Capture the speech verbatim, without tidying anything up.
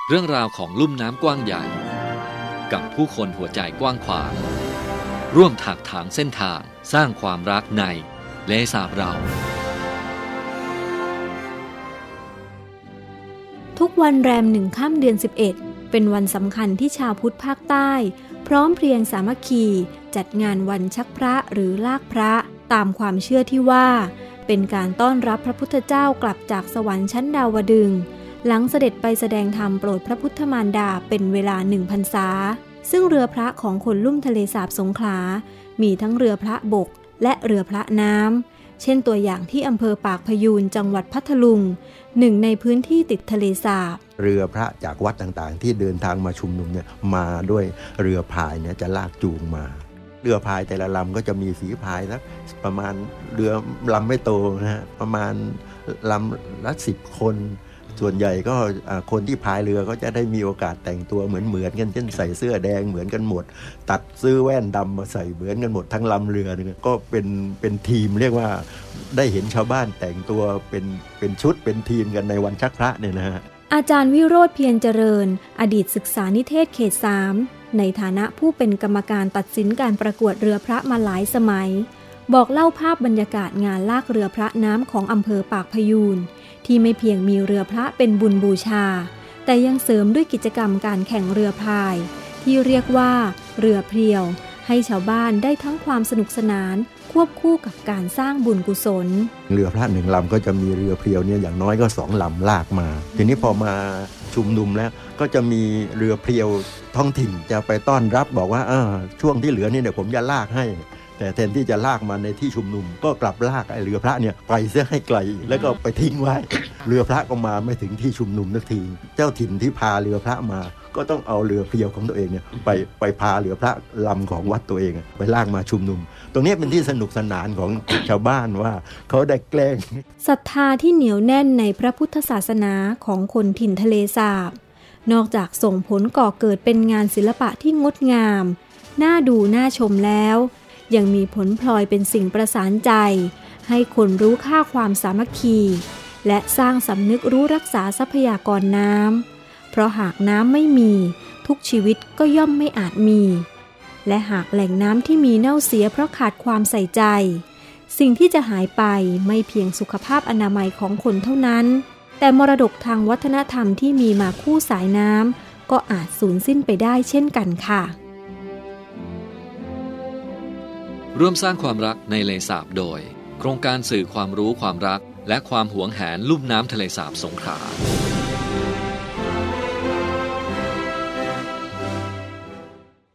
เรื่องราวของลุ่มน้ำกว้างใหญ่กับผู้คนหัวใจกว้างขวางร่วมถากถางเส้นทางสร้างความรักในเลสาบเราทุกวันแรมหนึ่งค่ำเดือนสิบเอ็ดเป็นวันสำคัญที่ชาวพุทธภาคใต้พร้อมเพรียงสามัคคีจัดงานวันชักพระหรือลากพระตามความเชื่อที่ว่าเป็นการต้อนรับพระพุทธเจ้ากลับจากสวรรค์ชั้นดาวดึงส์หลังเสด็จไปแสดงธรรมโปรดพระพุทธมารดาเป็นเวลาหนึ่งพรรษาซึ่งเรือพระของคนลุ่มทะเลสาบสงขลามีทั้งเรือพระบกและเรือพระน้ำเช่นตัวอย่างที่อำเภอปากพยูนจังหวัดพัทลุงหนึ่งในพื้นที่ติดทะเลสาบเรือพระจากวัดต่างๆที่เดินทางมาชุมนุมเนี่ยมาด้วยเรือพายเนี่ยจะลากจูงมาเรือพายแต่ละลำก็จะมีฝีพายสักประมาณเรือลำไม่โตนะฮะประมาณลำละสิบคนส่วนใหญ่ก็คนที่พายเรือก็จะได้มีโอกาสแต่งตัวเหมือนเหมือนกันเช่นใส่เสื้อแดงเหมือนกันหมดตัดซื้อแว่นดำมาใส่เหมือนกันหมดทั้งลำเรือเนี่ยก็เป็นเป็นทีมเรียกว่าได้เห็นชาวบ้านแต่งตัวเป็นเป็นชุดเป็นทีมกันในวันชักพระเนี่ยนะฮะอาจารย์วิโรธเพียรเจริญอดีตศึกษานิเทศเขตสามในฐานะผู้เป็นกรรมการตัดสินการประกวดเรือพระมาหลายสมัยบอกเล่าภาพบรรยากาศงานลากเรือพระน้ำของอำเภอปากพยูนที่ไม่เพียงมีเรือพระเป็นบุญบูชาแต่ยังเสริมด้วยกิจกรรมการแข่งเรือพายที่เรียกว่าเรือเพรียวให้ชาวบ้านได้ทั้งความสนุกสนานควบคู่กับการสร้างบุญกุศลเรือพระหนึ่งลำก็จะมีเรือเพรียวเนี่ยอย่างน้อยก็สองลำลากมาทีนี้พอมาชุมนุมแล้วก็จะมีเรือเพรียวท้องถิ่นจะไปต้อนรับบอกว่าเออช่วงที่เหลือนี่เดี๋ยวผมจะลากให้แต่แทนที่จะลากมาในที่ชุมนุมก็กลับลากไอ้เรือพระเนี่ยไปเสียให้ไกลแล้วก็ไปทิ้งไว้เรือพระก็มาไม่ถึงที่ชุมนุมสักทีเจ้าถิ่นที่พาเรือพระมาก็ต้องเอาเรือเพรียวของตัวเองเนี่ยไปไปพาเรือพระลำของวัดตัวเองไปลากมาชุมนุมตรงนี้เป็นที่สนุกสนานของชาวบ้านว่าเขาได้แกล้งศรัทธาที่เหนียวแน่นในพระพุทธศาสนาของคนถิ่นทะเลสาบนอกจากส่งผลก่อเกิดเป็นงานศิลปะที่งดงามน่าดูน่าชมแล้วยังมีผลพลอยเป็นสิ่งประสานใจให้คนรู้ค่าความสามัคคีและสร้างสำนึกรู้รักษาทรัพยากรน้ำเพราะหากน้ำไม่มีทุกชีวิตก็ย่อมไม่อาจมีและหากแหล่งน้ำที่มีเน่าเสียเพราะขาดความใส่ใจสิ่งที่จะหายไปไม่เพียงสุขภาพอนามัยของคนเท่านั้นแต่มรดกทางวัฒนธรรมที่มีมาคู่สายน้ำก็อาจสูญสิ้นไปได้เช่นกันค่ะร่วมสร้างความรักในเลสาบโดยโครงการสื่อความรู้ความรักและความหวงแหนลุ่มน้ำทะเลสาบสงขลา